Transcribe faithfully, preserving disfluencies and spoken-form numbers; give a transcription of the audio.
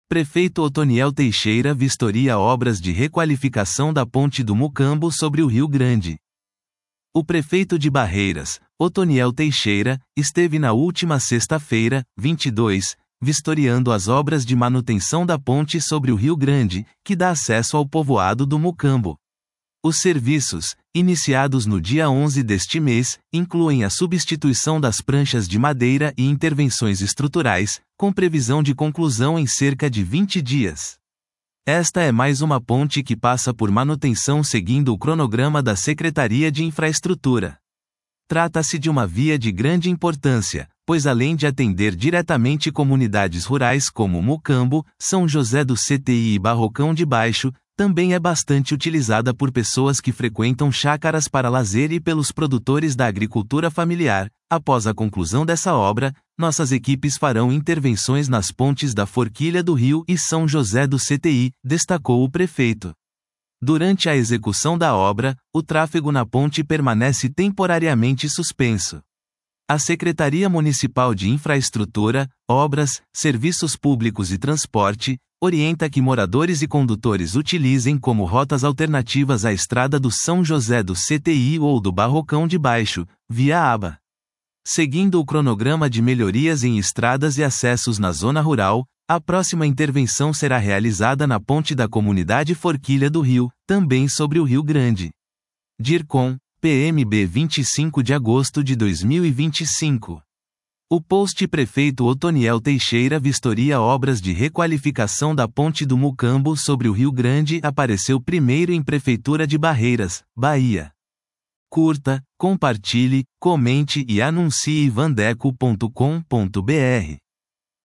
Prefeito Otoniel Teixeira vistoria obras de requalificação da ponte do Mucambo sobre o Rio Grande. O prefeito de Barreiras, Otoniel Teixeira, esteve na última sexta-feira, vinte e dois, vistoriando as obras de manutenção da ponte sobre o Rio Grande, que dá acesso ao povoado do Mucambo. Os serviços, iniciados no dia onze deste mês, incluem a substituição das pranchas de madeira e intervenções estruturais, com previsão de conclusão em cerca de vinte dias. Esta é mais uma ponte que passa por manutenção seguindo o cronograma da Secretaria de Infraestrutura. Trata-se de uma via de grande importância, pois além de atender diretamente comunidades rurais como Mucambo, São José do C T I e Barrocão de Baixo, também é bastante utilizada por pessoas que frequentam chácaras para lazer e pelos produtores da agricultura familiar. Após a conclusão dessa obra, nossas equipes farão intervenções nas pontes da Forquilha do Rio e São José do C T I, destacou o prefeito. Durante a execução da obra, o tráfego na ponte permanece temporariamente suspenso. A Secretaria Municipal de Infraestrutura, Obras, Serviços Públicos e Transporte, orienta que moradores e condutores utilizem como rotas alternativas a estrada do São José do C T I ou do Barrocão de Baixo, via aba. Seguindo o cronograma de melhorias em estradas e acessos na zona rural, a próxima intervenção será realizada na ponte da comunidade Forquilha do Rio, também sobre o Rio Grande. DIRCOM, P M B vinte e cinco de agosto de dois mil e vinte e cinco. O post Prefeito Otoniel Teixeira vistoria obras de requalificação da ponte do Mucambo sobre o Rio Grande apareceu primeiro em Prefeitura de Barreiras, Bahia. Curta, compartilhe, comente e anuncie vandeco ponto com ponto br.